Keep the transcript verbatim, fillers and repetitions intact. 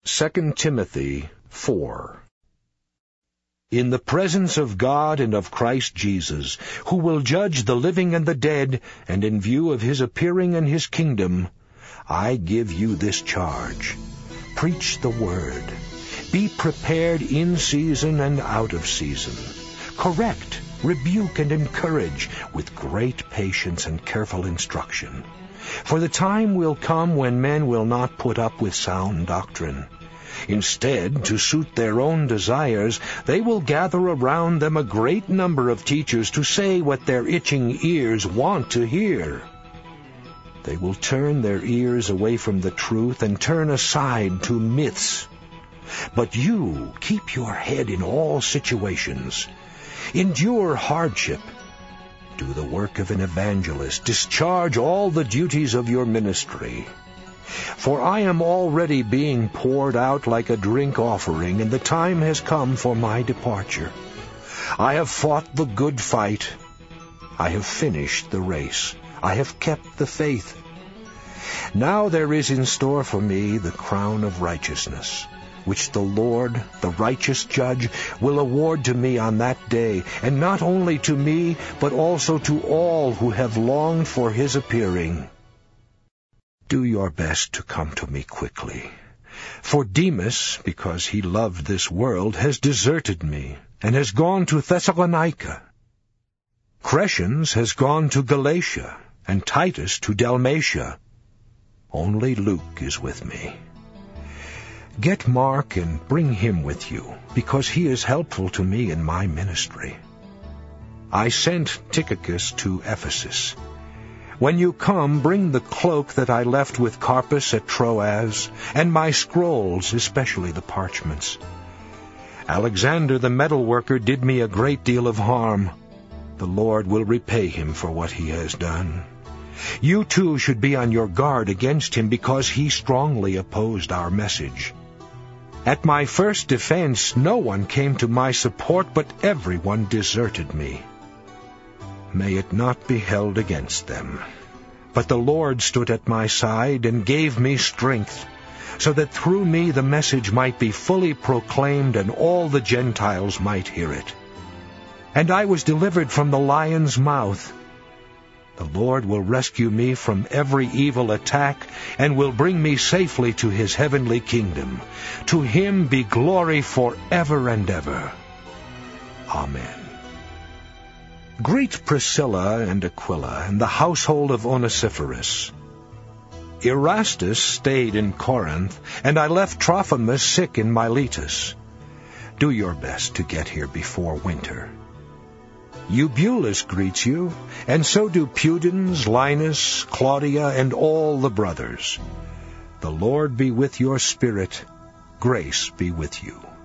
Second Timothy four. In the presence of God and of Christ Jesus, who will judge the living and the dead, and in view of his appearing and his kingdom, I give you this charge. Preach the word. Be prepared in season and out of season. Correct, rebuke, and encourage with great patience and careful instruction. For the time will come when men will not put up with sound doctrine. Instead, to suit their own desires, they will gather around them a great number of teachers to say what their itching ears want to hear. They will turn their ears away from the truth and turn aside to myths. But you keep your head in all situations. Endure hardship. Do the work of an evangelist. Discharge all the duties of your ministry. For I am already being poured out like a drink offering, and the time has come for my departure. I have fought the good fight. I have finished the race. I have kept the faith. Now there is in store for me the crown of righteousness, which the Lord, the righteous judge, will award to me on that day, and not only to me, but also to all who have longed for his appearing. Do your best to come to me quickly. For Demas, because he loved this world, has deserted me, and has gone to Thessalonica. Crescens has gone to Galatia, and Titus to Dalmatia. Only Luke is with me. Get Mark and bring him with you, because he is helpful to me in my ministry. I sent Tychicus to Ephesus. When you come, bring the cloak that I left with Carpus at Troas, and my scrolls, especially the parchments. Alexander the metalworker did me a great deal of harm. The Lord will repay him for what he has done. You too should be on your guard against him, because he strongly opposed our message. At my first defense, no one came to my support, but everyone deserted me. May it not be held against them. But the Lord stood at my side and gave me strength, so that through me the message might be fully proclaimed and all the Gentiles might hear it. And I was delivered from the lion's mouth. The Lord will rescue me from every evil attack and will bring me safely to his heavenly kingdom. To him be glory forever and ever. Amen. Greet Priscilla and Aquila and the household of Onesiphorus. Erastus stayed in Corinth, and I left Trophimus sick in Miletus. Do your best to get here before winter. Eubulus greets you, and so do Pudens, Linus, Claudia, and all the brothers. The Lord be with your spirit. Grace be with you.